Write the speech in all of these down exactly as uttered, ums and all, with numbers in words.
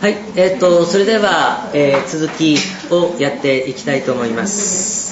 はい、えー、とそれでは、えー、続きをやっていきたいと思います。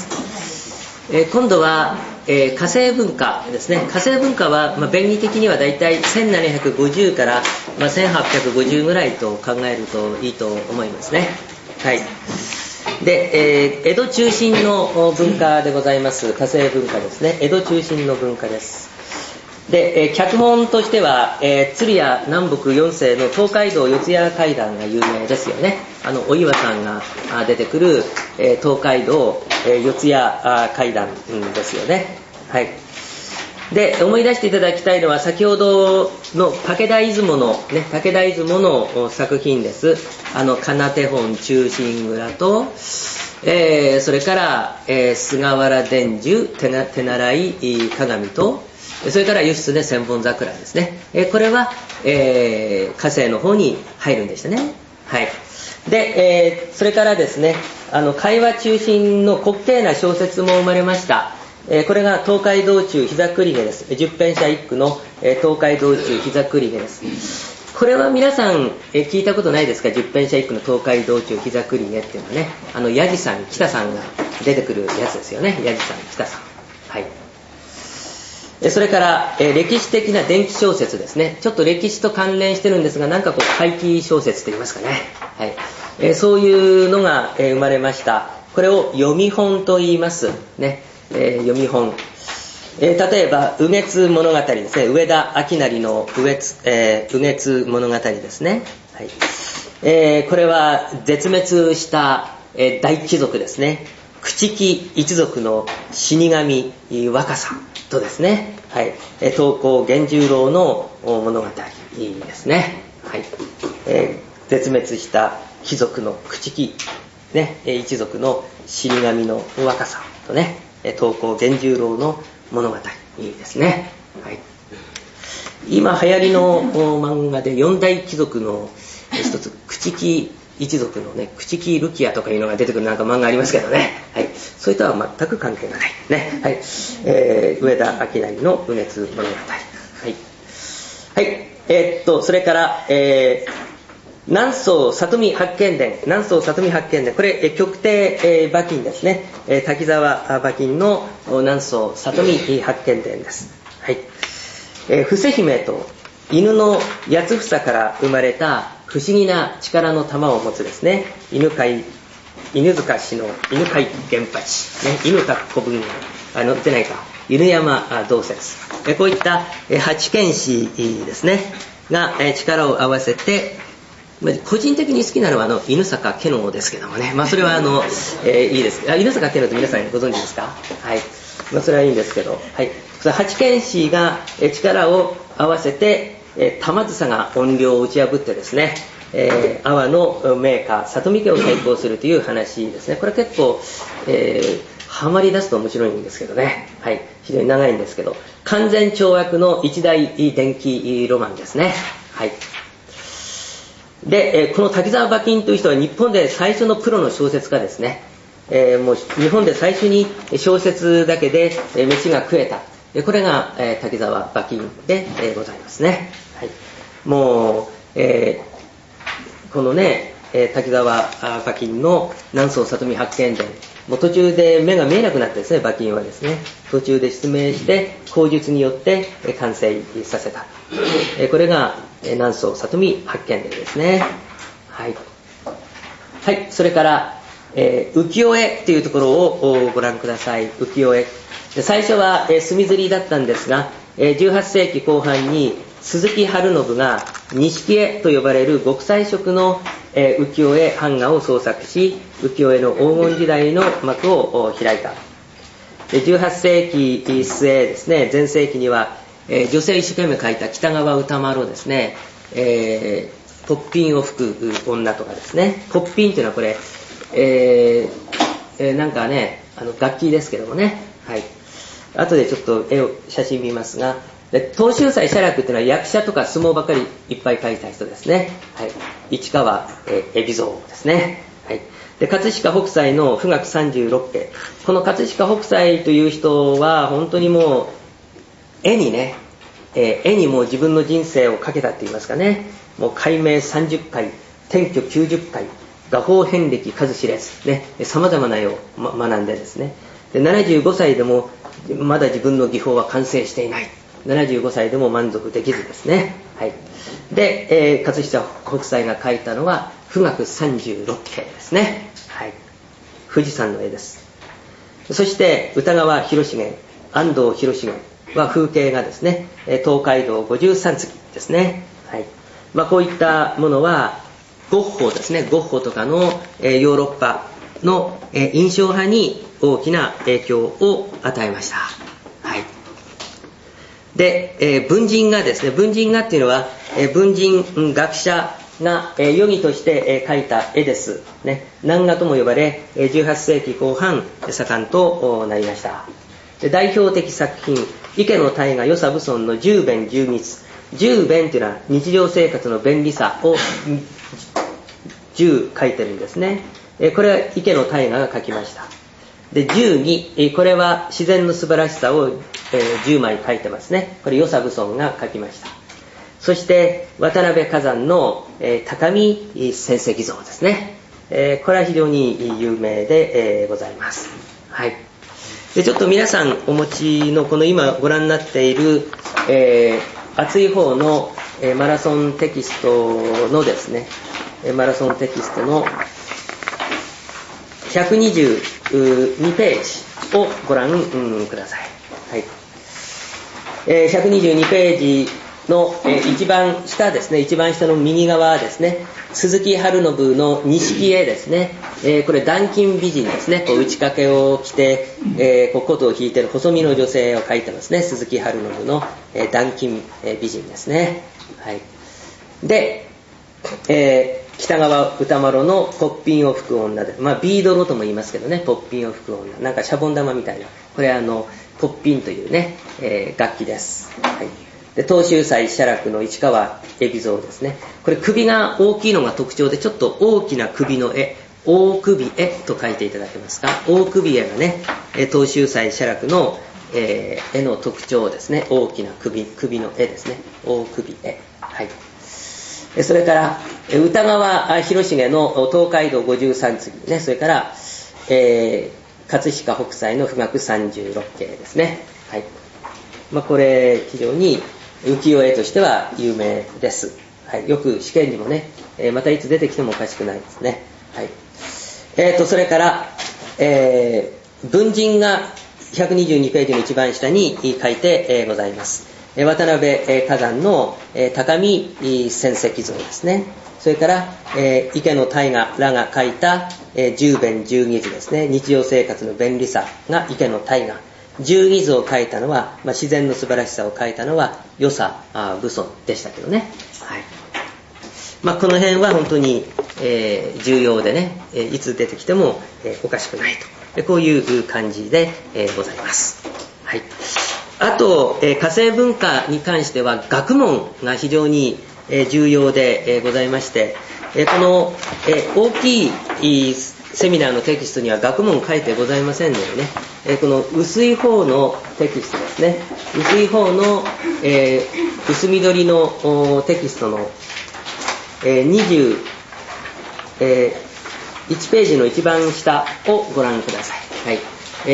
えー、今度は、えー、火星文化ですね。火星文化は、まあ、便宜的にはだいたいせんななひゃくごじゅうから、まあ、せんはっぴゃくごじゅうぐらいと考えるといいと思いますね。はい。で、えー、江戸中心の文化でございます。火星文化ですね。江戸中心の文化です。で、えー、脚本としては、えー、鶴屋南北四世の東海道四谷怪談が有名ですよね。あのお岩さんが出てくる、えー、東海道、えー、四谷怪談ですよね。はい。で、思い出していただきたいのは先ほどの武田出雲のね、武田出雲の作品です。あの金手本忠臣蔵と、えー、それから、えー、菅原伝授手な手習い鏡と、それから義経千本桜ですね。えー、これは、えー、火星の方に入るんでしたね。はい。で、えー、それからですね、あの会話中心の滑稽な小説も生まれました。えー、これが東海道中膝栗毛です。十編者一句の、えー、東海道中膝栗毛です。これは皆さん、えー、聞いたことないですか？十編者一句の東海道中膝栗毛っていうのはね、あのヤジさん北さんが出てくるやつですよね。ヤジさん北さん。はい。それから、えー、歴史的な伝記小説ですね。ちょっと歴史と関連してるんですが、なんかこう怪奇小説と言いますかね。はい。えー、そういうのが、えー、生まれました。これを読み本と言いますね。えー、読み本。えー、例えば羽月物語ですね。上田明成の羽月、えー、羽月物語ですね。はい。えー、これは絶滅した、えー、大貴族ですね。朽木一族の死神若さとですね、はい、東光源十郎の物語ですね。はい。えー、絶滅した貴族の朽木、ね、一族の死神の若さとね、東光源十郎の物語ですね。はい。今流行りの漫画で四大貴族の一つ、朽木一族のね、朽木ルキアとかいうのが出てくるなんか漫画ありますけどね。はい。それとは全く関係がない。ね。はい。えー、上田明成の羽月物語。はい。はい。えー、っと、それから、えー、南総里見八犬伝。南総里見八犬伝。これ、極低、えー、馬琴ですね。えー、滝沢馬琴の南総里見八犬伝です。はい。えー、伏姫と犬の八つ房から生まれた不思議な力の玉を持つですね、犬飼犬塚氏の犬飼源八、ね、犬田古文あの出ないか犬山道説、えこういったえ八犬士ですねがえ力を合わせて、個人的に好きなのはあの犬坂家のですけどもね、まあそれはあの、えー、いいです。あ、犬坂家のって皆さんご存知ですか？はい。まあそれはいいんですけど、はい。八犬士がえ力を合わせてえー、玉梓が怨霊を打ち破ってですね、えー、阿波の名家里見家を対抗するという話ですね。これ結構、えー、ハマり出すと面白いんですけどね、はい、非常に長いんですけど、完全懲悪の一大伝記ロマンですね。はい。で、えー、この滝沢馬琴という人は日本で最初のプロの小説家ですね。えー、もう日本で最初に小説だけで飯が食えた。これが、えー、滝沢馬琴で、えー、ございますね。はい、もう、えー、このね、えー、滝沢馬琴の南総里見八犬伝、もう途中で目が見えなくなってですね、馬琴はですね、途中で失明して口述によって、えー、完成させた。えー、これが、えー、南総里見八犬伝ですね。はい。はい、それから、えー、浮世絵というところをご覧ください。浮世絵。最初は、えー、墨刷りだったんですが、えー、じゅうはっせいきこう半に鈴木春信が錦絵と呼ばれる極彩色の、えー、浮世絵版画を創作し、浮世絵の黄金時代の幕を開いた。でじゅうはっせいき末ですね、前世紀には、えー、女性一生懸命描いた北川歌麿ですね、えー、ポッピンを吹く女とかですね、ポッピンというのはこれ、えーえー、なんかね、あの楽器ですけどもね、はい。後でちょっと絵を写真見ますが、で東秀斎写楽っていうのは役者とか相撲ばかりいっぱい描いた人ですね。はい。市川海老蔵ですね。はい。で葛飾北斎の富岳さんじゅうろっけい、この葛飾北斎という人は本当にもう絵にね、えー、絵にもう自分の人生をかけたって言いますかね。もう改名さんじゅっかい、 天居きゅうじゅっかい、画法遍歴数知れず、ね、様々な絵を、ま、学んでですね、でななじゅうごさいでもまだ自分の技法は完成していない。ななじゅうごさいでも満足できずですね。はい。で、えー、葛飾北斎が描いたのは富岳さんじゅうろっけいですね。はい。富士山の絵です。そして歌川広重、安藤広重は風景がですね、東海道五十三次ですね。はい。まあ、こういったものはゴッホですね。ゴッホとかの、えー、ヨーロッパの、えー、印象派に大きな影響を与えました。はい。で、えー、文人画ですね。文人画っていうのは、えー、文人、うん、学者が、えー、余儀として、えー、描いた絵です。ね。南画とも呼ばれ、えー、じゅうはっせいきこう半盛んとなりました。で、代表的作品、池の大河与謝蕪村の十弁十日。十弁というのは日常生活の便利さを十書いてるんですね。えー、これは池の大河が書きました。で、十二、これは自然の素晴らしさを、えー、じゅうまい書いてますね。これ与謝蕪村が書きました。そして渡辺崋山の、えー、高見仙石像ですね。えー、これは非常に有名で、えー、ございます。はい。で、ちょっと皆さんお持ちのこの今ご覧になっている、えー、厚い方の、えー、マラソンテキストのですね、マラソンテキストのひゃくにじゅうにページをご覧、うん、ください。はい。えー、ひゃくにじゅうにページの、えー、一番下ですね、一番下の右側ですね、鈴木春信の錦絵ですね、えー、これ断金美人ですね、こう打ち掛けを着て、えー、こう琴を弾いている細身の女性を描いてますね、鈴木春信の、えー、断金、えー、美人ですね。はい。で、えー北川歌麿のポッピンを吹く女で、まあ、ビードロとも言いますけどね、ポッピンを吹く女、なんかシャボン玉みたいな、これはあのポッピンというね、えー、楽器です。はい。で、東秀斎写楽の市川海老蔵ですね。これ首が大きいのが特徴で、ちょっと大きな首の絵、大首絵と書いていただけますか。大首絵がね、東秀斎写楽の、えー、絵の特徴ですね。大きな首、首の絵ですね。大首絵。はい。それから歌川広重の東海道五十三次ね、それから、えー、葛飾北斎の富岳さんじゅうろっけいですね。はい。まあ、これ非常に浮世絵としては有名です。はい。よく試験にもね、えー、またいつ出てきてもおかしくないですね。はい。えーとそれから、えー、文人がひゃくにじゅうにページの一番下に書いて、えー、ございます。渡辺崋山の高見仙石像ですね。それから、えー、池の大河らが書いた、えー、十弁十義図ですね。日常生活の便利さが池の大河。十義図を書いたのは、まあ、自然の素晴らしさを書いたのは与謝蕪村でしたけどね。はい。まあ、この辺は本当に、えー、重要でね、えー、いつ出てきても、えー、おかしくないと。でこういう感じで、えー、ございます。はい。あと、えー、火星文化に関しては学問が非常に、えー、重要で、えー、ございまして、えー、この、えー、大きいセミナーのテキストには学問書いてございませんのでね、えー、この薄い方のテキストですね、薄い方の、えー、薄緑のテキストの、えー、にじゅういちページの一番下をご覧ください。はい。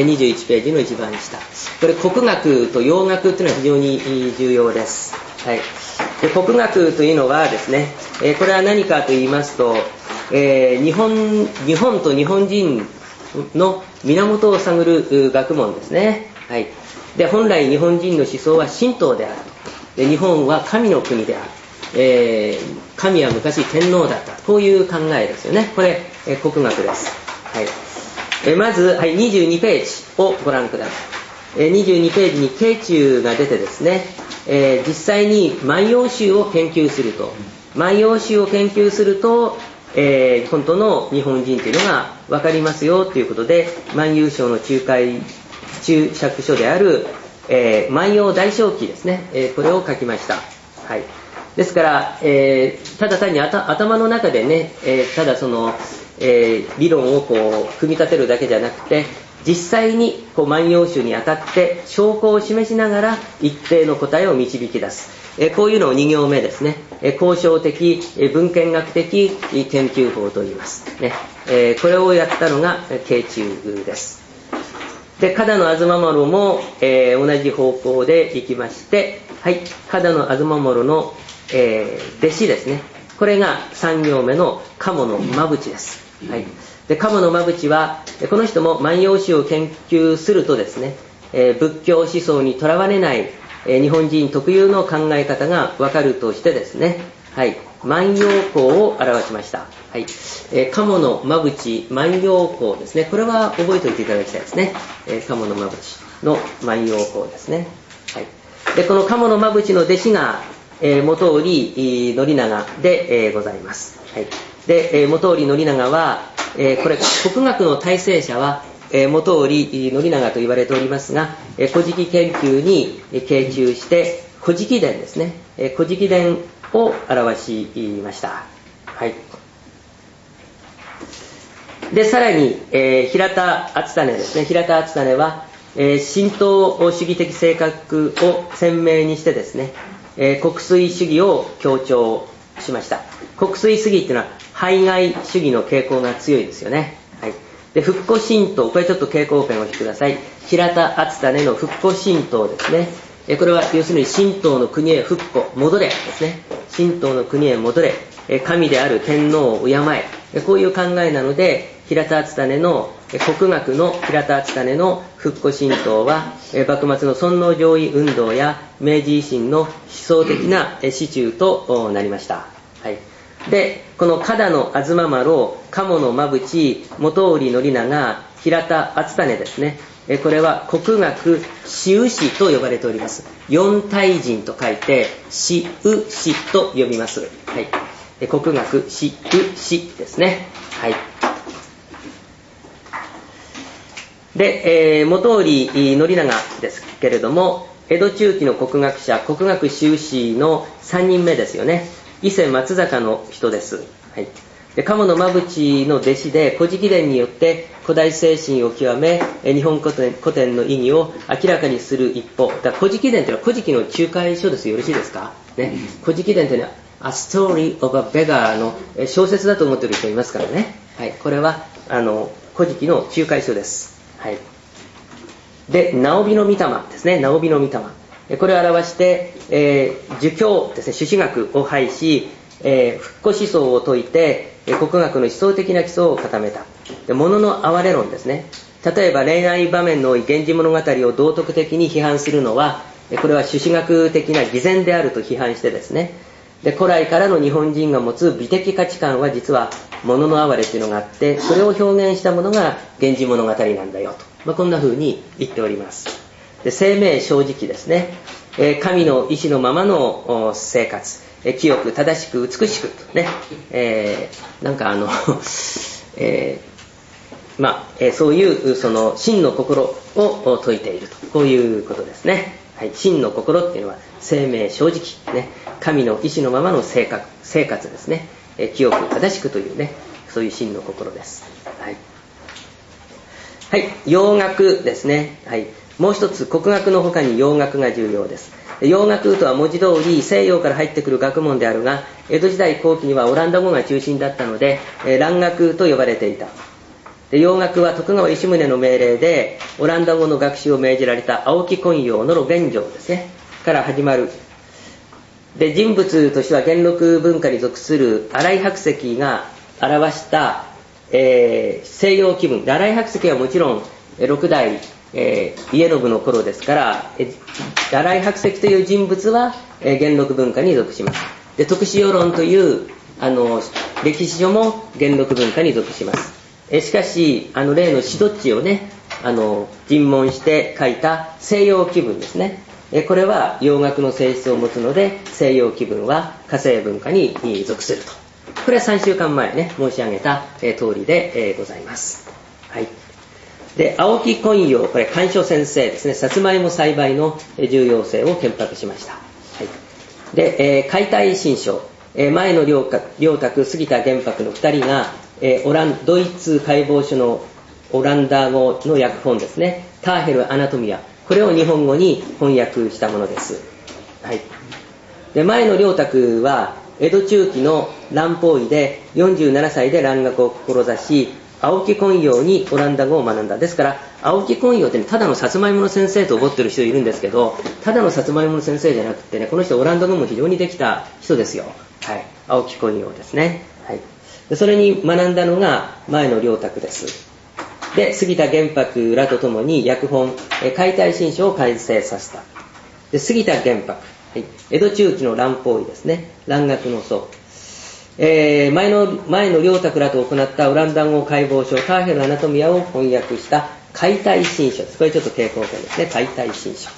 にじゅういちページの一番下。これ国学と洋学というのは非常に重要です。はい。で、国学というのはですね、えー、これは何かと言いますと、えー、日本日本と日本人の源を探る学問ですね。はい。で、本来日本人の思想は神道であると。で、日本は神の国である。えー、神は昔天皇だった。こういう考えですよね。これ、えー、国学です。はい。えー、まず、はい、にじゅうにページをご覧ください。えー、にじゅうにページに慶中が出てですね、えー、実際に万葉集を研究すると、万葉集を研究すると、えー、本当の日本人というのが分かりますよということで、万葉集の仲介注釈書である、えー、万葉大正記ですね、えー、これを書きました。はい。ですから、えー、ただ単に頭の中でね、えー、ただその、えー、理論をこう組み立てるだけじゃなくて、 実際にこう万葉集にあたって証拠を示しながら一定の答えを導き出す、えこういうのをに行目ですね、え交渉的、え文献学的研究法と言いますね。えこれをやったのが慶中です。で、加田の東麿も、えー、同じ方向で行きまして、はい、加田の東麿の、えー、弟子ですね。これがさん行目の鴨の馬淵です。はい。で、鴨の馬淵は、この人も万葉集を研究するとですね、えー、仏教思想にとらわれない、えー、日本人特有の考え方がわかるとしてですね、はい、万葉講を表しました。はい、えー、鴨の馬淵万葉講ですね。これは覚えておいていただきたいですね。えー、鴨の馬淵の万葉講ですね。はい。で、この鴨の馬淵の弟子が、えー、本居宣長で、えー、ございます。はい。で、えー、本居宣長は、えー、これ国学の大成者は、えー、本居宣長と言われておりますが、えー、古事記研究に傾注して古事記伝ですね。えー、古事記伝を表しました。はい。で、さらに、えー、平田篤胤ですね。平田篤胤は、えー、神道主義的性格を鮮明にしてですね、えー、国粋主義を強調しました。国粋主義っていうのは排外主義の傾向が強いですよね。はい。で、復古神道、これちょっと蛍光ペンを押してください。平田篤胤の復古神道ですね。えー、これは要するに神道の国へ復古、戻れですね。神道の国へ戻れ、えー、神である天皇を敬え、えー、こういう考えなので、平田篤胤の国学の平田篤胤の復古神道は幕末の尊皇攘夷運動や明治維新の思想的な支柱となりました。はい、で、この加田の東麿、鴨の馬淵、本居宣長、平田篤胤ですね。これは国学詩羽史と呼ばれております。四大人と書いて詩羽史と呼びます。はい、国学詩羽史ですね。はい。で、えー、本居宣長ですけれども、江戸中期の国学者、国学詩羽史のさんにんめですよね。伊勢松坂の人です。はい。で、鴨の馬淵の弟子で、古事記伝によって古代精神を極め、日本古典、古典の意義を明らかにする一方、だ古事記伝というのは古事記の仲介書です。よろしいですかね。古事記伝というのは、A Story of a Beggar の小説だと思っている人いますからね。はい。これは、あの、古事記の仲介書です。はい、で、直美の御霊ですね。直美の御霊。これを表して、えー、儒教ですね、朱子学を廃し、えー、復古思想を説いて、国学の思想的な基礎を固めた。で、物の哀れ論ですね。例えば恋愛場面の多い源氏物語を道徳的に批判するのは、これは朱子学的な偽善であると批判してですね、で、古来からの日本人が持つ美的価値観は実は物の哀れというのがあって、それを表現したものが源氏物語なんだよと、まあ、こんな風に言っております。で、生命正直ですね、えー、神の意志のままの生活、えー、清く正しく美しくとね、えー、なんかあの、えー、まあ、えー、そういうその真の心を説いていると、こういうことですね。はい、真の心っていうのは生命正直、ね、神の意志のままの生活、生活ですね、えー、清く正しくというね、そういう真の心です。はい、はい、洋楽ですね。はい、もう一つ国学の他に洋楽が重要です。洋楽とは文字通り西洋から入ってくる学問であるが、江戸時代後期にはオランダ語が中心だったので、えー、蘭学と呼ばれていた。で、洋楽は徳川吉宗の命令でオランダ語の学習を命じられた青木昆陽の玄奘ですねから始まる。で、人物としては元禄文化に属する新井白石が表した、えー、西洋気分。新井白石はもちろん六代、えー、家宣の頃ですから、えー、新井白石という人物は、えー、元禄文化に属します。で、徳志世論というあの歴史書も元禄文化に属します。えしかし、あの例のシドッチをね、あの尋問して書いた西洋気分ですね。えこれは洋楽の性質を持つので、西洋気分は火星文化に属すると。これはさんしゅうかんまえね、申し上げた、え通りで、えー、ございます。はい。で、青木昆陽、これ甘藷先生ですね、さつまいも栽培の重要性を検白しました。はい。で、えー、解体新書、えー、前の良沢、杉田玄白のふたりが、えー、オランドイツ解剖所の、 オランダ語の訳本ですね、ターヘル・アナトミア、これを日本語に翻訳したものです。はい、で前野良沢は江戸中期の蘭方医でよんじゅうななさいで蘭学を志し、青木昆陽にオランダ語を学んだ。ですから青木昆陽って、ね、ただのさつまいもの先生と思ってる人いるんですけど、ただのさつまいもの先生じゃなくてね、この人オランダ語も非常にできた人ですよ。はい、青木昆陽ですね。はい、でそれに学んだのが前野良沢です。で杉田玄白らとともに訳本解体新書を完成させた。で杉田玄白、はい、江戸中期の蘭方医ですね、蘭学の祖、えー、前の前の良沢らと行ったオランダ語解剖書ターヘル・アナトミアを翻訳した解体新書です。これちょっと傾向点ですね、解体新書、はい、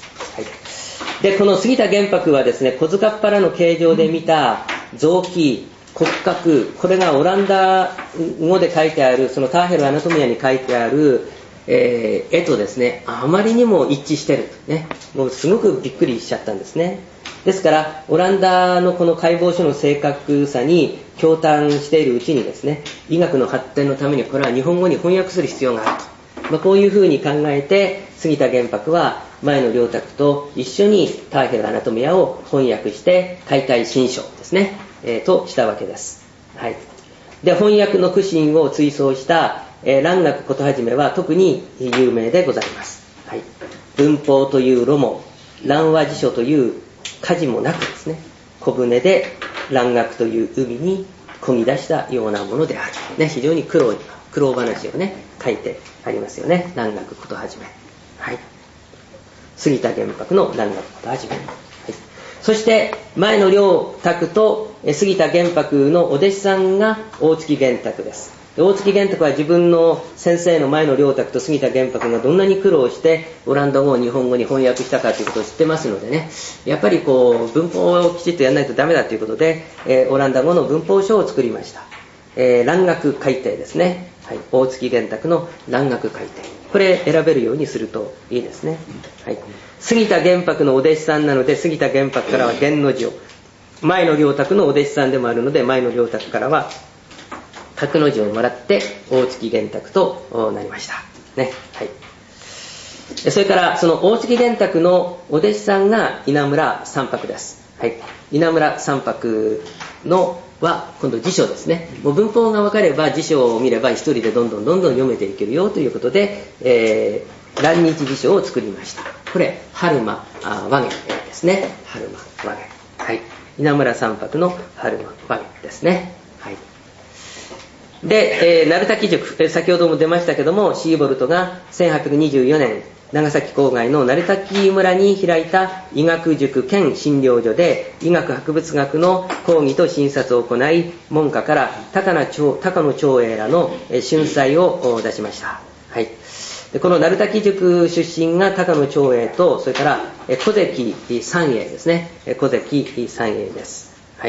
でこの杉田玄白はですね、小塚っ腹の形状で見た臓器骨格、これがオランダ語で書いてある、そのターヘル・アナトミアに書いてある、えー、絵とですね、あまりにも一致してる、ね、もうすごくびっくりしちゃったんですね。ですからオランダのこの解剖書の正確さに驚嘆しているうちにですね、医学の発展のためにこれは日本語に翻訳する必要があると、まあ、こういうふうに考えて杉田玄白は前野良沢と一緒にターヘル・アナトミアを翻訳して解体新書ですね、えー、としたわけです。はい、で翻訳の苦心を追想した、えー、蘭学ことはじめは特に有名でございます。はい、文法という炉も蘭和辞書という舵もなくですね、小舟で蘭学という海に漕ぎ出したようなものである、ね、非常に苦労苦労話をね書いてありますよね、蘭学ことはじめ。はい、杉田玄白の蘭学ことはじめ。はい、そして前野良沢と杉田玄白のお弟子さんが大月玄沢です。大月玄沢は自分の先生の前野良沢と杉田玄白がどんなに苦労してオランダ語を日本語に翻訳したかということを知ってますのでね、やっぱりこう文法をきちっとやらないとダメだということで、えー、オランダ語の文法書を作りました。えー、蘭学改訂ですね。はい、大月玄沢の蘭学改訂、これ選べるようにするといいですね。はい、杉田玄白のお弟子さんなので杉田玄白からは玄の字を、前野良沢のお弟子さんでもあるので前野良沢からは格の字をもらって大月玄沢となりました、ね。はい、それからその大月玄沢のお弟子さんが稲村三白です。はい、稲村三白のは今度辞書ですね。もう文法が分かれば辞書を見れば一人でどんどんどんどん読めていけるよということで、えー、蘭日辞書を作りました。これ春馬和言ですね。春馬和言、はい、稲村三白の春馬和言ですね。はい、で、えー、鳴滝塾、えー、先ほども出ましたけども、シーボルトがせんはっぴゃくにじゅうよねん長崎郊外の鳴滝村に開いた医学塾兼診療所で医学博物学の講義と診察を行い、門下から高野長、高野長英らの春祭を出しました。はい、でこの鳴滝塾出身が高野長英と、それから小関三英ですね。小関三英です。はい、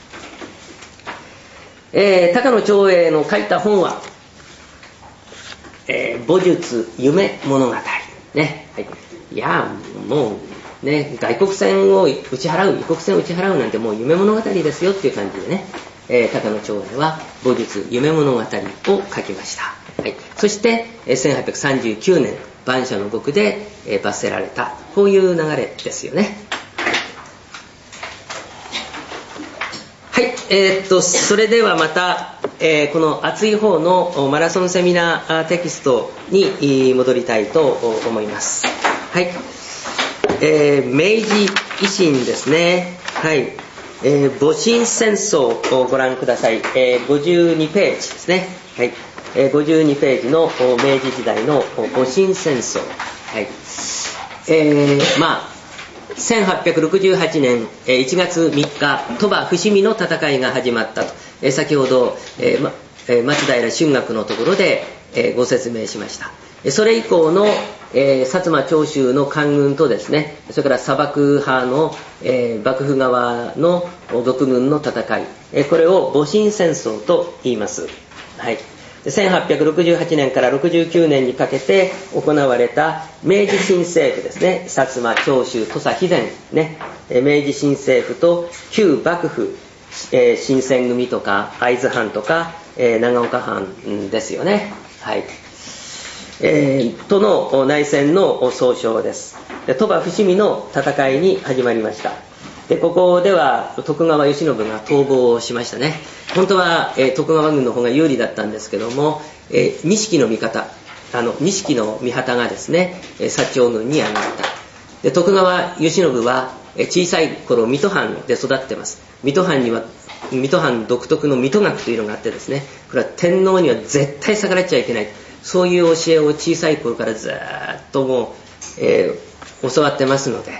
えー、高野長英の書いた本は、えー、戊戌夢物語ね。はい、いやもうね、外国船を打ち払う、異国船を打ち払うなんてもう夢物語ですよっていう感じでね、えー、高野長英は戊戌夢物語を書きました。はい、そして、えー、せんはっぴゃくさんじゅうきゅうねん万社の獄で、えー、罰せられた、こういう流れですよね。はい、えー、っとそれではまた、えー、この厚い方のマラソンセミナーテキストに戻りたいと思います。はい、えー、明治維新ですね。はい、えー、戊辰戦争をご覧ください。えー、ごじゅうにページですね。はい、えー、ごじゅうにページの明治時代の戊辰戦争。はい、えー、まあせんはっぴゃくろくじゅうはちねんいちがつみっか、鳥羽伏見の戦いが始まったと、えー、先ほど、えーまえー、松平春嶽のところで、えー、ご説明しました。それ以降の、えー、薩摩長州の官軍とですね、それから砂漠派の、えー、幕府側の独軍の戦い、えー、これを戊辰戦争と言います。はい、せんはっぴゃくろくじゅうはちねんからろくじゅうきゅうねんにかけて行われた明治新政府ですね、薩摩長州土佐肥前ね、明治新政府と旧幕府、えー、新選組とか会津藩とか、えー、長岡藩ですよね。はい、 えー、との内戦の総称です。で鳥羽伏見の戦いに始まりました。でここでは徳川慶喜が逃亡しましたね。本当は、えー、徳川軍の方が有利だったんですけども、えー、錦の味方あの錦の御旗がですね薩長軍に上がった。で徳川慶喜は小さい頃水戸藩で育ってます。水戸藩には水戸藩独特の水戸学というのがあってですね、これは天皇には絶対逆らっちゃいけない、そういう教えを小さい頃からずっともう、えー、教わってますので、はい、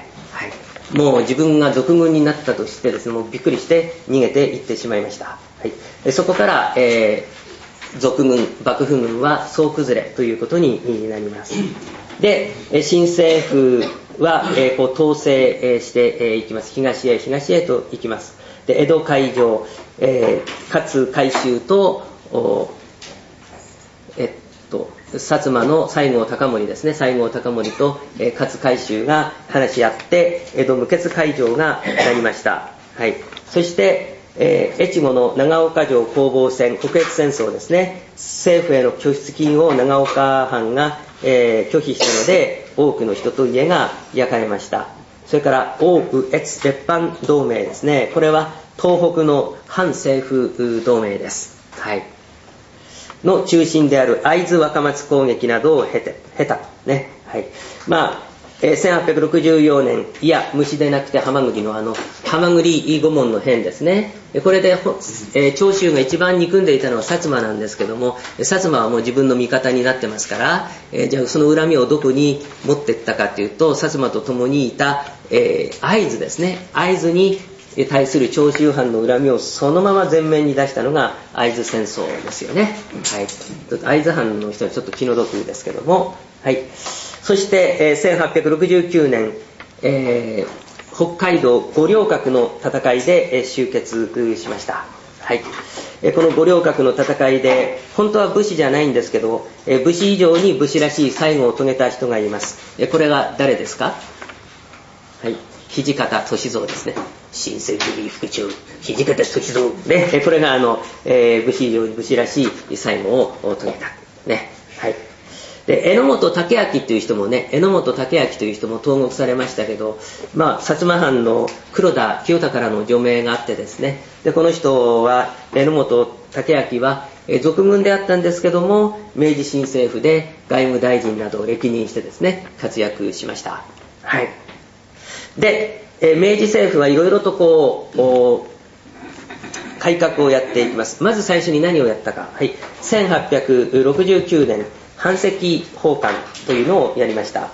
もう自分が賊軍になったとしてですね、もうびっくりして逃げていってしまいました。はい、そこから、えー、賊軍幕府軍は総崩れということになります。で新政府は、えー、こう統制していきます。東へ東へと行きます。で江戸海上、えー、勝海舟とえっと薩摩の西郷隆盛ですね、西郷隆盛と、えー、勝海舟が話し合って江戸無血開城がなりました。はい、そしてえー、越後の長岡城攻防戦、国越戦争ですね、政府への拠出金を長岡藩が、えー、拒否したので多くの人と家が焼かれました。それから奥羽越列藩同盟ですね、これは東北の反政府同盟です。はい、の中心である会津若松攻撃などを経て経たね。はい、まあえー、せんはっぴゃくろくじゅうよねん、いや虫でなくてハマグリのあのハマグリ御門の変ですね。これで、えー、長州が一番憎んでいたのは薩摩なんですけども、薩摩はもう自分の味方になってますから、えー、じゃあその恨みをどこに持っていったかというと、薩摩と共にいた、えー、会津ですね、会津に対する長州藩の恨みをそのまま前面に出したのが会津戦争ですよね。はい、会津藩の人はちょっと気の毒ですけども、はい、そして、えー、せんはっぴゃくろくじゅうきゅうねん、えー北海道五稜郭の戦いで終結しました。はい、この五稜郭の戦いで本当は武士じゃないんですけど、武士以上に武士らしい最後を遂げた人がいます。これが誰ですか？はい、土方歳三ですね。新選組副長土方歳三ね、これがあの、えー、武士以上に武士らしい最後を遂げたね。はい、で榎本武明という人もね、榎本武明という人も投獄されましたけど、まあ、薩摩藩の黒田清隆からの除名があってですね、でこの人は榎本武明はえ賊軍であったんですけども、明治新政府で外務大臣などを歴任してですね活躍しました。はい、でえ明治政府はいろいろとこう改革をやっていきます。まず最初に何をやったか、はい、せんはっぴゃくろくじゅうきゅうねん藩籍奉還というのをやりました。はい、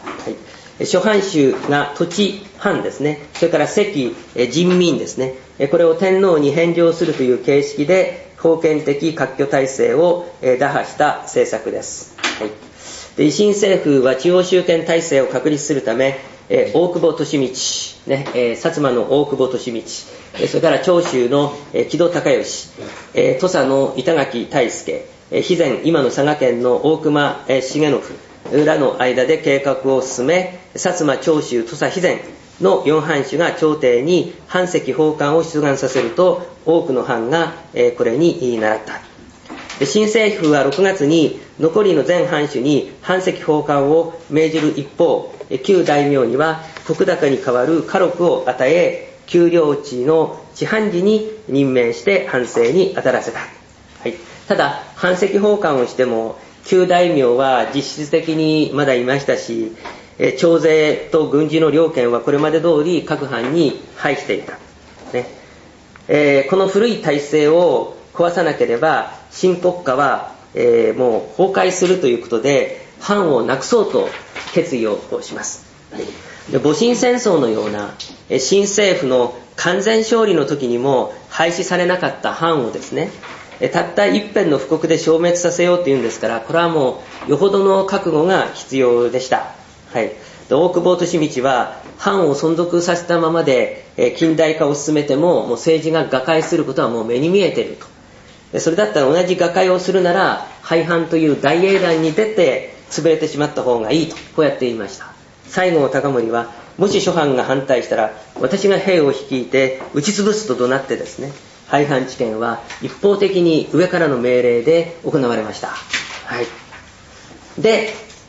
諸藩州が土地藩ですね、それから籍人民ですね、これを天皇に返上するという形式で封建的割拠体制を打破した政策です。はい、で維新政府は地方集権体制を確立するため、大久保利通、ね、薩摩の大久保利通、それから長州の木戸孝允、土佐の板垣退助、肥前今の佐賀県の大隈重信らの間で計画を進め、薩摩長州土佐肥前のよん藩主が朝廷に藩籍奉還を出願させると、多くの藩がこれに倣った。新政府はろくがつに残りの全藩主に藩籍奉還を命じる一方、旧大名には石高に代わる家禄を与え、丘陵地の地藩事に任命して藩政に当たらせた。はい、ただ藩籍奉還をしても旧大名は実質的にまだいましたし、徴税と軍事の領権はこれまで通り各藩に配していた、ねえー、この古い体制を壊さなければ新国家は、えー、もう崩壊するということで藩をなくそうと決意をします。で戊辰戦争のような新政府の完全勝利の時にも廃止されなかった藩をですね、たった一辺の布告で消滅させようというんですから、これはもうよほどの覚悟が必要でした。はい、で大久保利通は藩を存続させたままで、え近代化を進めても、もう政治が瓦解することはもう目に見えていると。でそれだったら同じ瓦解をするなら廃藩という大英断に出て潰れてしまった方がいいと、こうやって言いました。西郷隆盛はもし諸藩が反対したら私が兵を率いて打ち潰すと怒鳴ってですね、廃藩置県は一方的に上からの命令で行われました。はい、で、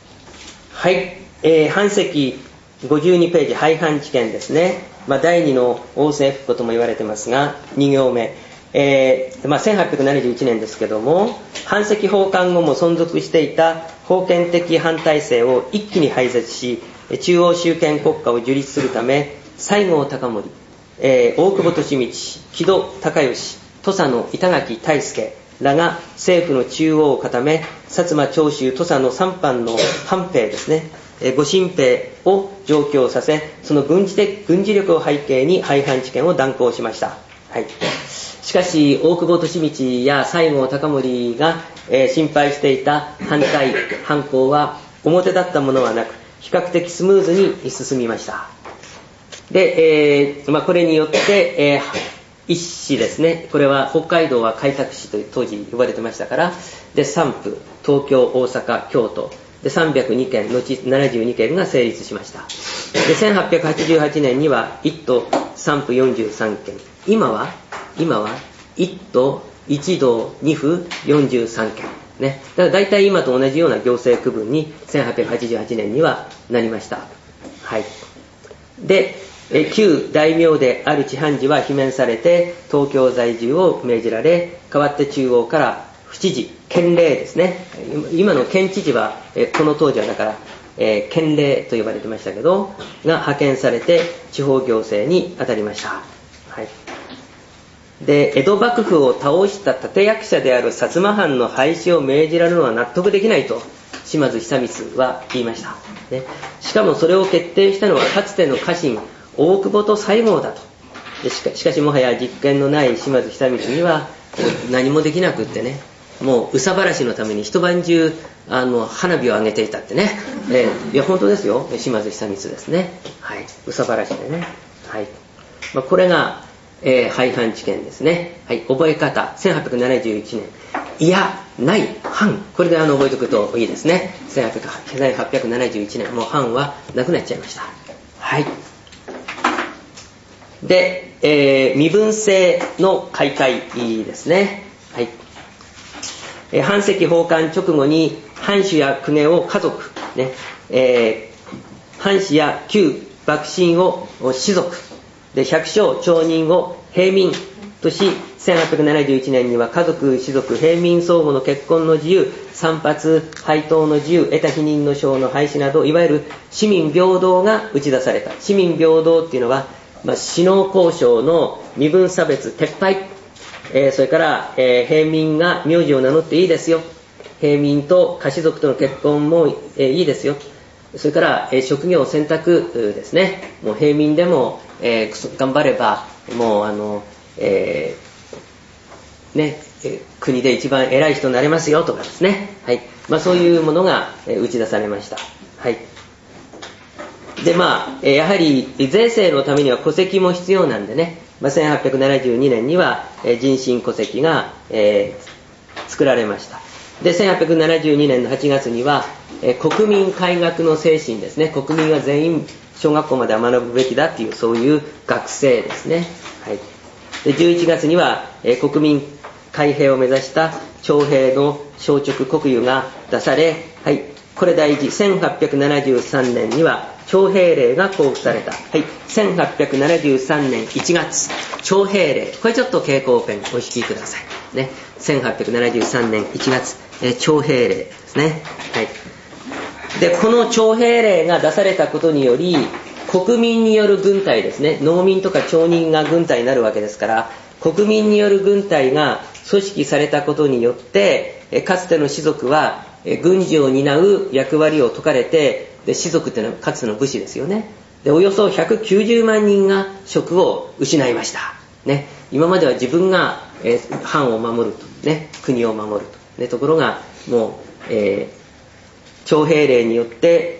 はい、えー、版籍ごじゅうにページ、廃藩置県ですね。まあ、第二の王政復古とも言われてますが、に行目、えーまあ、せんはっぴゃくななじゅういちねんですけども、版籍奉還後も存続していた封建的藩体制を一気に廃絶し、中央集権国家を樹立するため、西郷隆盛、えー、大久保利通、木戸孝允、土佐の板垣退助らが政府の中央を固め、薩摩長州土佐の三藩の藩兵ですね、御新兵を上京させ、その軍事的軍事力を背景に廃藩置県を断行しました。はい、しかし大久保利通や西郷隆盛が、えー、心配していた反対反抗は表立ったものはなく、比較的スムーズに進みました。で、えーまあ、これによって、えー、一市ですね、これは北海道は開拓市と当時呼ばれてましたから、でさん府、東京、大阪、京都でさんびゃくにけん、後ななじゅうにけんが成立しました。でせんはっぴゃくはちじゅうはちねんにはいち都さん府よんじゅうさんけん、今は今はいち都いち道に府よんじゅうさんけんね。だから大体今と同じような行政区分にせんはっぴゃくはちじゅうはちねんにはなりました。はい。で、え旧大名である知藩事は罷免されて東京在住を命じられ、代わって中央から府知事、県令ですね。今の県知事はえこの当時はだから、えー、県令と呼ばれてましたけどが派遣されて地方行政に当たりました。はい。で江戸幕府を倒した立役者である薩摩藩の廃止を命じられるのは納得できないと島津久光は言いました、ね、しかもそれを決定したのはかつての家臣大久保と西郷だと。で し, かしかしもはや実権のない島津久光には何もできなくってね、もう憂さ晴らしのために一晩中あの花火を上げていたってね、えー、いや本当ですよ、島津久光ですね。はい、憂さ晴らしでね。はい、まあ、これがえー、廃藩置県ですね。はい、覚え方せんはっぴゃくななじゅういちねん、いやない藩、これであの覚えておくといいですね。せんはっぴゃくななじゅういちねん、もう藩はなくなっちゃいました。はい。で、えー、身分制の開会ですね。はい。えー、藩籍奉還直後に藩主や公家を家族、ね、えー、藩士や旧幕臣を士族で百姓町人を平民とし、せんはっぴゃくななじゅういちねんには家族士族平民相互の結婚の自由、散髪配当の自由、得た否認の証の廃止など、いわゆる市民平等が打ち出された。市民平等っていうのは、まあ、士農工商の身分差別撤廃、えー、それから、えー、平民が名字を名乗っていいですよ、平民と下士族との結婚も、えー、いいですよ、それから、えー、職業選択ですね。もう平民でも、えー、頑張ればもうあの、えーねえー、国で一番偉い人になれますよとかですね。はい、まあ、そういうものが、えー、打ち出されました。はい。でまあ、えー、やはり税制のためには戸籍も必要なんでね、まあ、せんはっぴゃくななじゅうにねんには、えー、人身戸籍が、えー、作られました。でせんはっぴゃくななじゅうにねんのはちがつには、えー、国民改学の精神ですね。国民は全員小学校までは学ぶべきだっていう、そういう学制ですね。はい。でじゅういちがつには、えー、国民開閉を目指した徴兵の消直国有が出され、はい、これ大事。せんはっぴゃくななじゅうさんねんには徴兵令が公布された。はい、せんはっぴゃくななじゅうさんねんいちがつ、徴兵令。これちょっと蛍光ペンお引きください。ね、せんはっぴゃくななじゅうさんねんいちがつ、えー、徴兵令ですね。はい。でこの徴兵令が出されたことにより、国民による軍隊ですね、農民とか町人が軍隊になるわけですから、国民による軍隊が組織されたことによって、えかつての士族はえ軍事を担う役割を解かれて、で士族っていうのはかつての武士ですよね。でおよそひゃくきゅうじゅうまんにんが職を失いました、ね、今までは自分が、えー、藩を守ると、ね、国を守ると、ね、ところがもう、えー、徴兵令によって、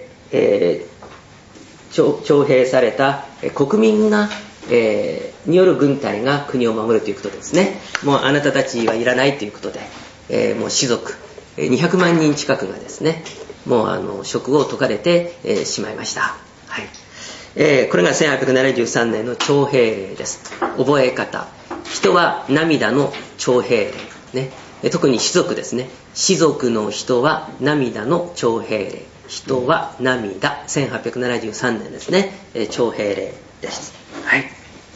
えー、徴兵された国民が、えー、による軍隊が国を守るということですね。もうあなたたちはいらないということで、えー、もう士族にひゃくまんにん近くがですね、もうあの職を解かれて、えー、しまいました。はい。えー、これがせんはっぴゃくななじゅうさんねんの徴兵令です。覚え方。人は涙の徴兵令、ね、特に士族ですね。士族の人は涙の徴兵令。 人は涙、せんはっぴゃくななじゅうさんねんですね、えー、徴兵令です。はい。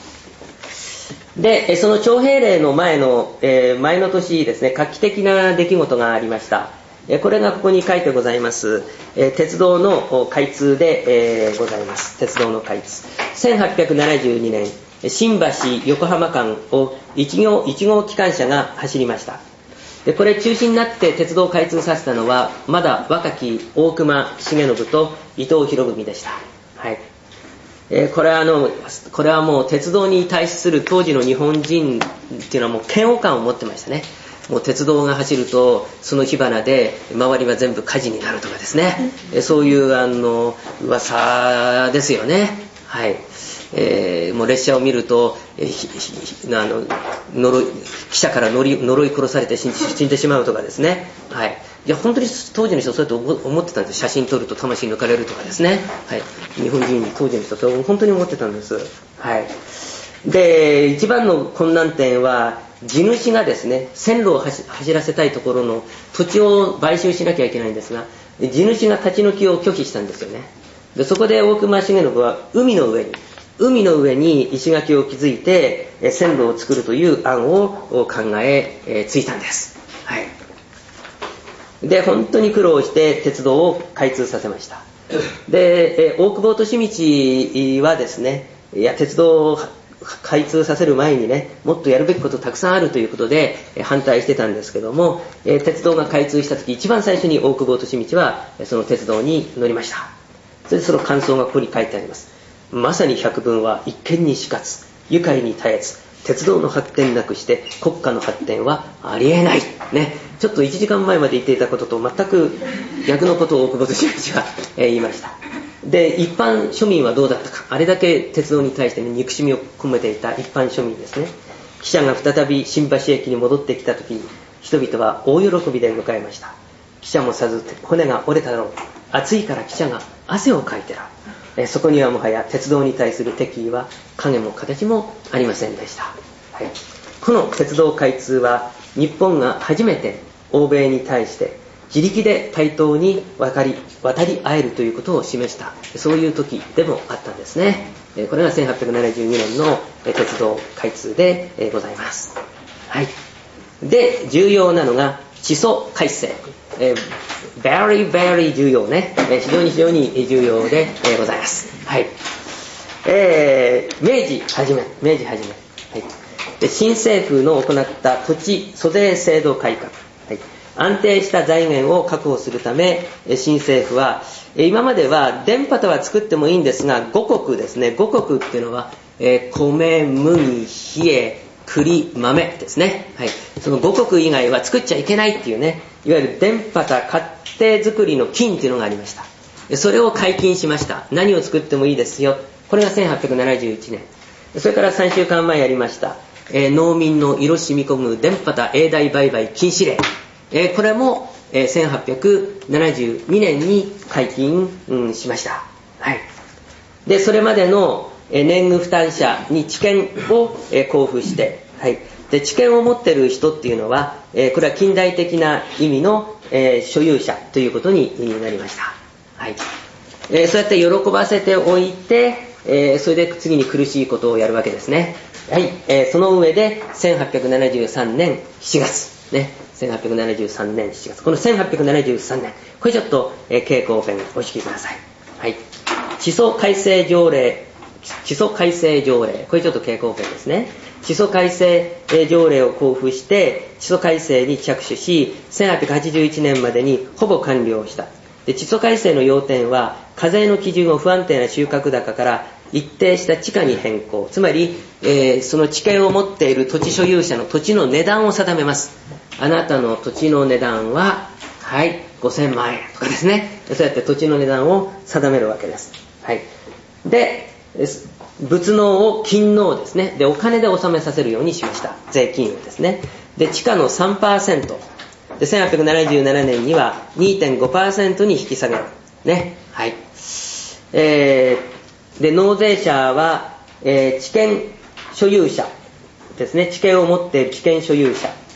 で、その徴兵令の前の、えー、前の年ですね、画期的な出来事がありました。えー、これがここに書いてございます。えー、鉄道の開通で、えー、ございます。鉄道の開通。せんはっぴゃくななじゅうにねん、新橋横浜間をいち号、いち号機関車が走りました。でこれ中心になって鉄道を開通させたのはまだ若き大隈重信と伊藤博文でした。はい。えー、これはあのこれはもう鉄道に対する当時の日本人っていうのはもう嫌悪感を持ってましたね。もう鉄道が走るとその火花で周りは全部火事になるとかですね、えー、そういうあの噂ですよね。はい。えー、もう列車を見ると、えー、あの呪い汽車から呪い、呪い殺されて死ん、死んでしまうとかですね。はい。いや本当に当時の人はそうやって思ってたんです。写真撮ると魂抜かれるとかですね。はい。日本人当時の人はそう本当に思ってたんです。はい。で一番の困難点は地主がですね線路を走らせたいところの土地を買収しなきゃいけないんですが、地主が立ち退きを拒否したんですよね。でそこで大隈重信は海の上に海の上に石垣を築いて線路を作るという案を考えついたんです。はい。で本当に苦労して鉄道を開通させました。で大久保利通はですね、いや鉄道を開通させる前にねもっとやるべきことたくさんあるということで反対してたんですけども、鉄道が開通した時一番最初に大久保利通はその鉄道に乗りました。それでその感想がここに書いてあります。まさに百聞は一見にしかず、愉快に絶えず、鉄道の発展なくして国家の発展はありえない、ね、ちょっといちじかんまえまで言っていたことと全く逆のことを大久保利通は言いました。で一般庶民はどうだったか。あれだけ鉄道に対して、ね、憎しみを込めていた一般庶民ですね。汽車が再び新橋駅に戻ってきた時に人々は大喜びで迎えました。汽車もさず骨が折れただろう、暑いから汽車が汗をかいてら、えそこにはもはや鉄道に対する敵意は影も形もありませんでした。はい、この鉄道開通は日本が初めて欧米に対して自力で対等に渡り、渡り合えるということを示した、そういう時でもあったんですね。これがせんはっぴゃくななじゅうにねんの鉄道開通でございます。はい。で重要なのが地租改正、えー、very very 重要ね、えー、非常に非常に重要で、えー、ございます。はい。えー、明治初め明治初め、はい、で新政府の行った土地租税制度改革、はい、安定した財源を確保するため新政府は今までは田畑は作ってもいいんですが五穀ですね、五穀っていうのは、えー、米、麦、冷え、栗、豆ですね。はい。その五穀以外は作っちゃいけないっていうね、いわゆる田畑勝手作りの禁っていうのがありました。それを解禁しました。何を作ってもいいですよ。これがせんはっぴゃくななじゅういちねん。それからさんしゅうかんまえやりました、えー、農民の色染み込む田畑永代売買禁止令、えー、これも、えー、せんはっぴゃくななじゅうにねんに解禁、うん、しました。はい。でそれまでの年貢負担者に地権を交付して、はい、で地権を持っている人っていうのは、えー、これは近代的な意味の、えー、所有者ということになりました。はい。えー、そうやって喜ばせておいて、えー、それで次に苦しいことをやるわけですね。はい。えー、その上でせんはっぴゃくななじゅうさんねんしちがつね、せんはっぴゃくななじゅうさんねんしちがつ、このせんはっぴゃくななじゅうさんねん、これちょっと、えー、蛍光ペンお引きください。はい。地租改正条例、地租改正条例、これちょっと蛍光ペンですね。地租改正条例を交付して地租改正に着手し、せんはっぴゃくはちじゅういちねんまでにほぼ完了した。で地租改正の要点は課税の基準を不安定な収穫高から一定した地価に変更、つまり、えー、その地権を持っている土地所有者の土地の値段を定めます。あなたの土地の値段ははいごせんまんえんとかですね、そうやって土地の値段を定めるわけです。はい。で物納を金納ですね。でお金で納めさせるようにしました。税金をですね。で地価の さんパーセント でせんはっぴゃくななじゅうななねんには にてんごパーセント に引き下げるね。はい。えー、で納税者は、えー、地権所有者ですね。地権を持っている地権所有者、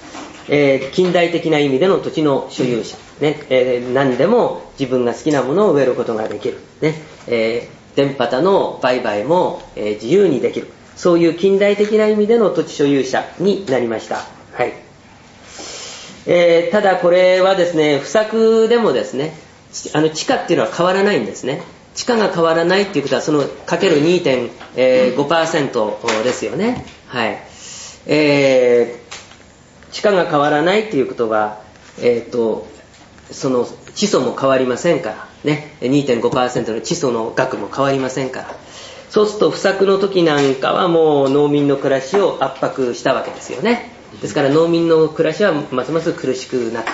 えー、近代的な意味での土地の所有者、ねえー、何でも自分が好きなものを植えることができる、ねえー、田畑の売買も、えー、自由にできる、そういう近代的な意味での土地所有者になりました。はい。えー、ただこれはですね、不作でもですね、あの地価っていうのは変わらないんですね。地価が変わらないっていうことは、そのかける にてんごパーセント ですよね。はい。えー地価が変わらないっていうことは、えーと、その地租も変わりませんからね、にてんごパーセント の地租の額も変わりませんから、そうすると不作の時なんかはもう農民の暮らしを圧迫したわけですよね。ですから農民の暮らしはますます苦しくなった。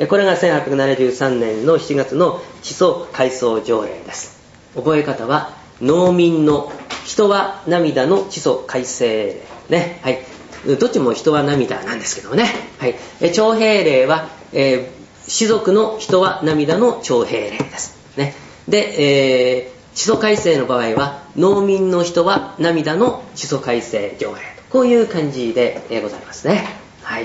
これがせんはっぴゃくななじゅうさんねんのしちがつの地租改装条例です。覚え方は、農民の人は涙の地租改正令ね。はい。どっちも人は涙なんですけどもね。はい。徴兵令は、えー、士族の人は涙の徴兵令です。ね。で、えー、地租改正の場合は、農民の人は涙の地租改正条例。こういう感じで、えー、ございますね。はい。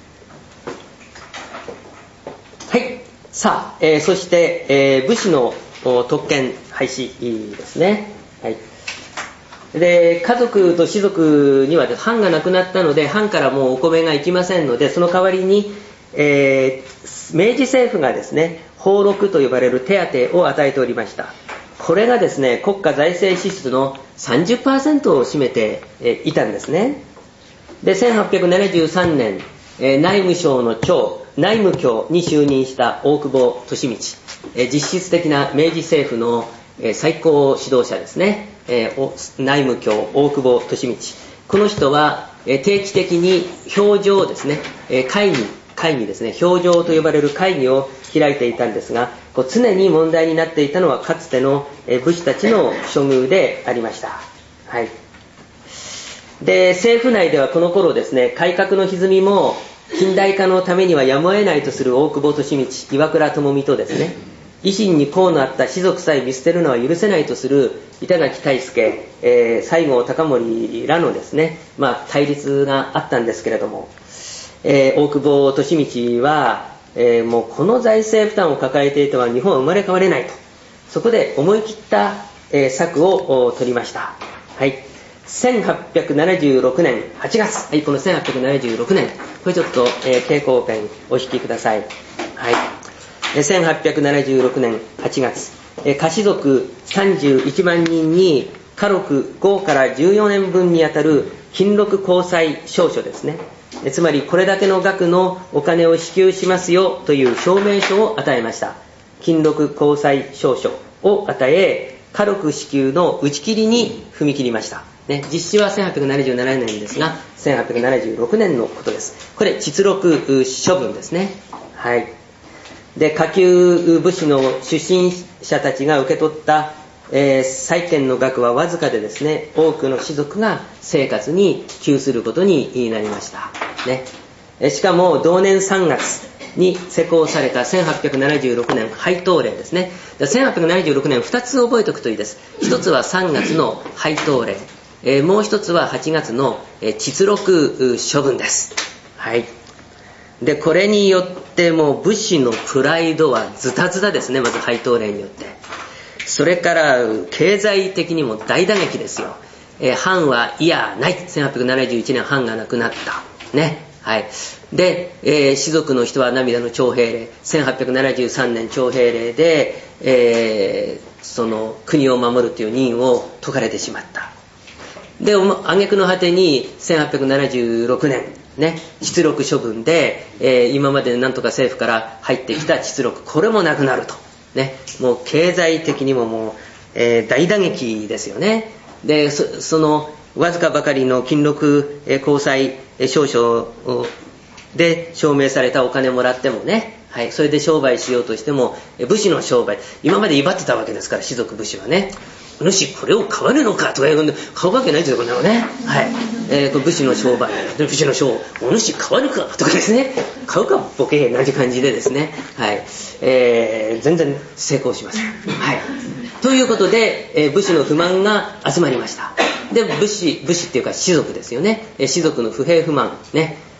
はい。さあ、えー、そして、えー、武士の特権廃止ですね。はい。で、家族と士族には藩がなくなったので、藩からもうお米が行きませんので、その代わりに、えー、明治政府がですね、俸禄と呼ばれる手当を与えておりました。これがですね、国家財政支出の さんじゅっパーセント を占めていたんですね。で、せんはっぴゃくななじゅうさんねん、えー、内務省の長、内務卿に就任した大久保利通、えー、実質的な明治政府の、えー、最高指導者ですね。えー、内務卿大久保利通、この人は、えー、定期的に評定ですね、えー、会議会議ですね、評定と呼ばれる会議を開いていたんですが、こう常に問題になっていたのはかつての、えー、武士たちの処遇でありました。はい。で、政府内ではこの頃ですね、改革の歪みも近代化のためにはやむを得ないとする大久保利通、岩倉具視とですね、維新に功のあった士族さえ見捨てるのは許せないとする板垣退助、えー、西郷隆盛らのですね、まあ、対立があったんですけれども、えー、大久保利通は、えー、もうこの財政負担を抱えていては日本は生まれ変われないと、そこで思い切った、えー、策を取りました。はい。せんはっぴゃくななじゅうろくねんはちがつ、はい、このせんはっぴゃくななじゅうろくねん、これちょっと、えー、蛍光ペンお引きください。はい。せんはっぴゃくななじゅうろくねんはちがつ、下士族さんじゅういちまんにんに家禄ごからじゅうよねんぶんにあたる金禄交際証書ですね、つまりこれだけの額のお金を支給しますよという証明書を与えました。金禄交際証書を与え、家禄支給の打ち切りに踏み切りました、ね、実施はせんはっぴゃくななじゅうななねんですがせんはっぴゃくななじゅうろくねんのことです。これ実録処分ですね。はい。で、下級武士の出身者たちが受け取った、えー、債権の額はわずかでですね、多くの士族が生活に窮することになりました、ね、しかも同年さんがつに施行されたせんはっぴゃくななじゅうろくねん配当令ですね。せんはっぴゃくななじゅうろくねんふたつ覚えておくといいです。一つはさんがつの配当令、えー、もう一つははちがつの、えー、実録処分です。はい。で、これによってもう武士のプライドはズタズタですね。まず配当令によって、それから経済的にも大打撃ですよ。えー、藩はいやない。せんはっぴゃくななじゅういちねん藩がなくなったね。はい。で、えー、士族の人は涙の徴兵令、せんはっぴゃくななじゅうさんねん徴兵令で、えー、その国を守るという任を解かれてしまった。で、挙句の果てにせんはっぴゃくななじゅうろくねんね、実録処分で、えー、今までなんとか政府から入ってきた実録、これもなくなると、ね、もう経済的にももう、えー、大打撃ですよね。で、そ, そのわずかばかりの金禄、えー、交際証書で証明されたお金もらってもね、はい、それで商売しようとしても、えー、武士の商売、今まで威張ってたわけですから、士族武士はね、お主これを買わぬのかとか言うんで、買うわけないですよこんなのね。はい。えー、これ武士の商売、武士の商、お主買わぬかとかですね、買うかボケなんて感じでですね、はい。えー、全然成功しません。はい。ということで、えー、武士の不満が集まりました。で、武士武士っていうか士族ですよね。えー、士族の不平不満ね。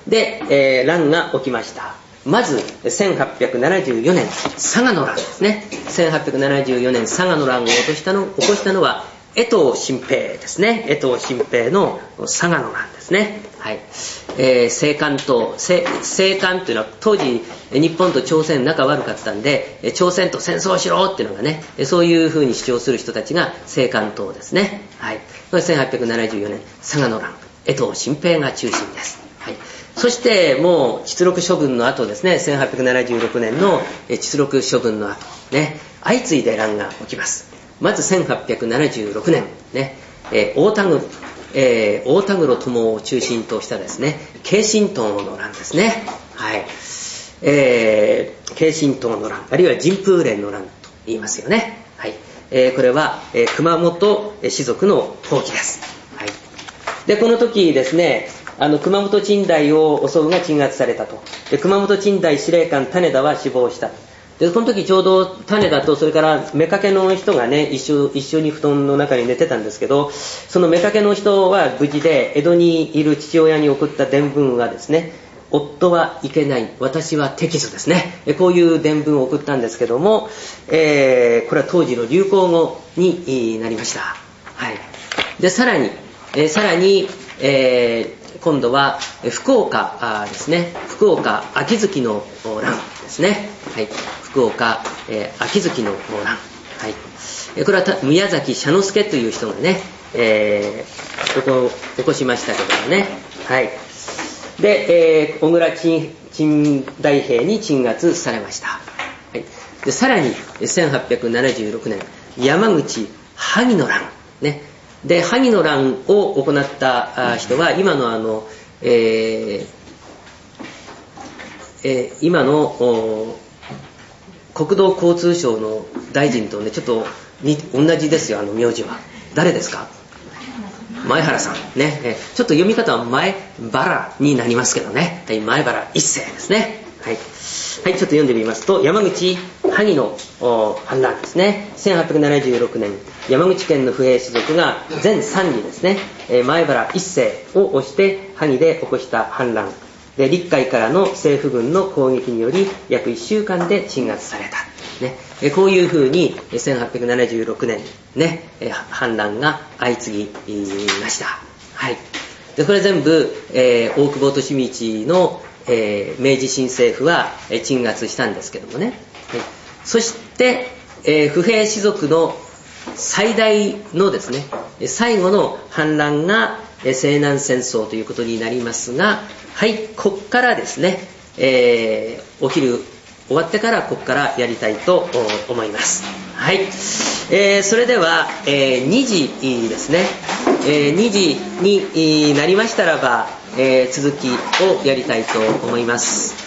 で、えー、乱が起きました。まずせんはっぴゃくななじゅうよねん佐賀の乱ですね。せんはっぴゃくななじゅうよねん佐賀の乱を起こしたの起こしたのは江藤新平ですね。江藤新平の佐賀の乱ですね。はい。えー、青函と青函というのは当時日本と朝鮮仲悪かったんで、朝鮮と戦争しろっていうのがね、そういうふうに主張する人たちが青函党ですね。はい。これせんはっぴゃくななじゅうよねん佐賀の乱、江藤新平が中心です。はい。そしてもう出力処分の後ですね、せんはっぴゃくななじゅうろくねんの出力処分の後ね、相次いで乱が起きます。まずせんはっぴゃくななじゅうろくねんね、えー、大田黒、えー、大田黒友を中心としたですね、慶心党の乱ですね。はい。えー、慶心党の乱、あるいは神風連の乱と言いますよね。はい。えー、これは、えー、熊本氏族の放棄です。はい。で、この時ですね、あの熊本鎮大を襲うが鎮圧されたと。で、熊本鎮大司令官種田は死亡した。で、この時ちょうど種田とそれから妾の人がね、一緒、一緒に布団の中に寝てたんですけど、その妾の人は無事で江戸にいる父親に送った伝聞はですね、夫はいけない、私は適図ですね。こういう伝聞を送ったんですけども、えー、これは当時の流行語になりました。はい。で、さらに、えー、さらに、えー今度は福岡ですね。福岡秋月の乱ですね。はい。福岡、えー、秋月の乱。はい。これは宮崎社之助という人がね、えー、ここを起こしましたけどもね。はい。で、えー、小倉鎮大兵に鎮圧されました。はい。で、さらにせんはっぴゃくななじゅうろくねん山口萩の乱ね。で、萩の乱を行った人は今のあの、えーえー、今の国土交通省の大臣とねちょっとに同じですよ、あの名字は。誰ですか？前原さんね。えー、ちょっと読み方は前原になりますけどね。はい、前原一世ですね。はい。はい、ちょっと読んでみますと、山口萩の反乱ですね。せんはっぴゃくななじゅうろくねん山口県の不平士族が全さんにですね、前原一世を推して萩で起こした反乱で、陸海からの政府軍の攻撃により約いっしゅうかんで鎮圧された、ね、こういうふうにせんはっぴゃくななじゅうろくねん、ね、反乱が相次ぎました。はい。で、これ全部、えー、大久保利通のえー、明治新政府は、えー、鎮圧したんですけどもね、はい、そして、えー、不平士族の最大のですね最後の反乱が、えー、西南戦争ということになりますが、はい、こっからですね、えー、お昼終わってからここからやりたいと思います。はい。えー、それでは、えー、にじですね、えー、にじになりましたらば、えー、続きをやりたいと思います。